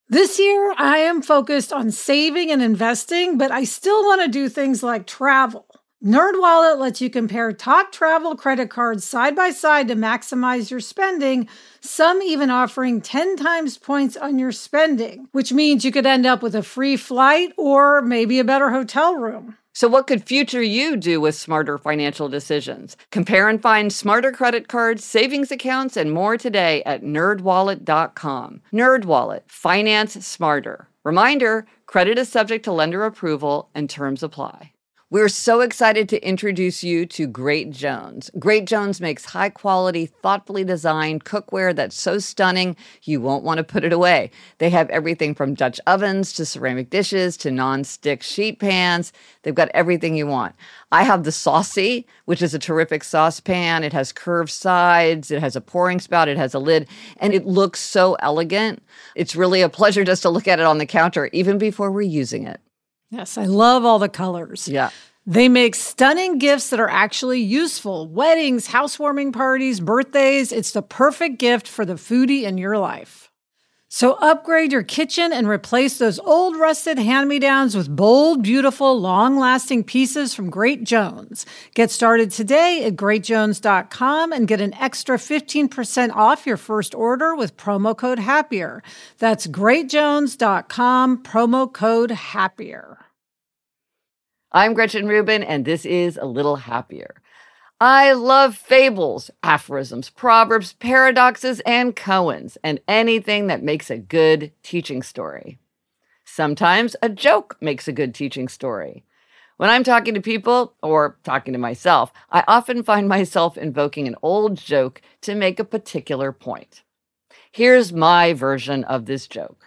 This year, I am focused on saving and investing, but I still want to do things like travel. NerdWallet lets you compare top travel credit cards side by side to maximize your spending, some even offering 10 times points on your spending, which means you could end up with a free flight or maybe a better hotel room. So what could future you do with smarter financial decisions? Compare and find smarter credit cards, savings accounts, and more today at nerdwallet.com. NerdWallet, finance smarter. Reminder, credit is subject to lender approval and terms apply. We're so excited to introduce you to Great Jones. Great Jones makes high-quality, thoughtfully designed cookware that's so stunning you won't want to put it away. They have everything from Dutch ovens to ceramic dishes to non-stick sheet pans. They've got everything you want. I have the Saucy, which is a terrific saucepan. It has curved sides, it has a pouring spout, it has a lid, and it looks so elegant. It's really a pleasure just to look at it on the counter, even before we're using it. Yes, I love all the colors. Yeah. They make stunning gifts that are actually useful. Weddings, housewarming parties, birthdays. It's the perfect gift for the foodie in your life. So upgrade your kitchen and replace those old rusted hand-me-downs with bold, beautiful, long-lasting pieces from Great Jones. Get started today at greatjones.com and get an extra 15% off your first order with promo code HAPPIER. That's greatjones.com, promo code HAPPIER. I'm Gretchen Rubin, and this is A Little Happier. I love fables, aphorisms, proverbs, paradoxes, and koans, and anything that makes a good teaching story. Sometimes a joke makes a good teaching story. When I'm talking to people, or talking to myself, I often find myself invoking an old joke to make a particular point. Here's my version of this joke.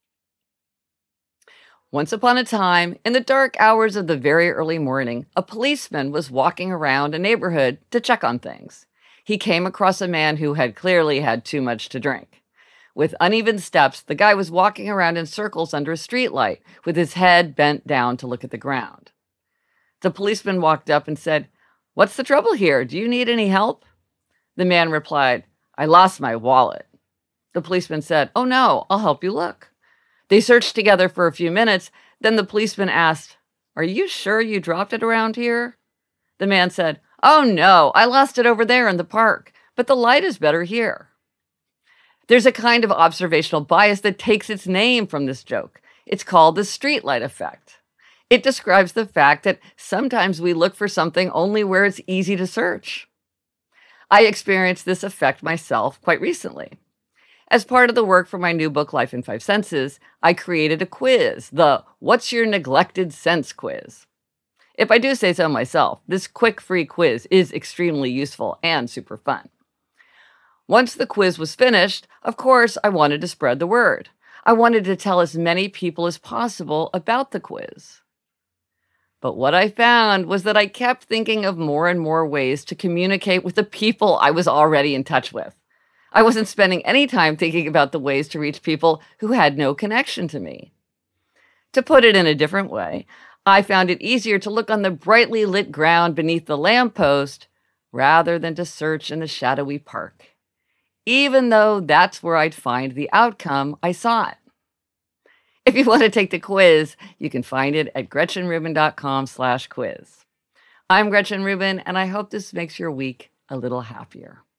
Once upon a time, in the dark hours of the very early morning, a policeman was walking around a neighborhood to check on things. He came across a man who had clearly had too much to drink. With uneven steps, the guy was walking around in circles under a streetlight, with his head bent down to look at the ground. The policeman walked up and said, "What's the trouble here? Do you need any help?" The man replied, "I lost my wallet." The policeman said, "Oh no, I'll help you look." They searched together for a few minutes. Then the policeman asked, "Are you sure you dropped it around here?" The man said, "Oh no, I lost it over there in the park, but the light is better here." There's a kind of observational bias that takes its name from this joke. It's called the streetlight effect. It describes the fact that sometimes we look for something only where it's easy to search. I experienced this effect myself quite recently. As part of the work for my new book, Life in 5 Senses, I created a quiz, the What's Your Neglected Sense quiz. If I do say so myself, this quick free quiz is extremely useful and super fun. Once the quiz was finished, of course, I wanted to spread the word. I wanted to tell as many people as possible about the quiz. But what I found was that I kept thinking of more and more ways to communicate with the people I was already in touch with. I wasn't spending any time thinking about the ways to reach people who had no connection to me. To put it in a different way, I found it easier to look on the brightly lit ground beneath the lamppost rather than to search in the shadowy park, even though that's where I'd find the outcome I sought. If you want to take the quiz, you can find it at gretchenrubin.com/quiz. I'm Gretchen Rubin, and I hope this makes your week a little happier.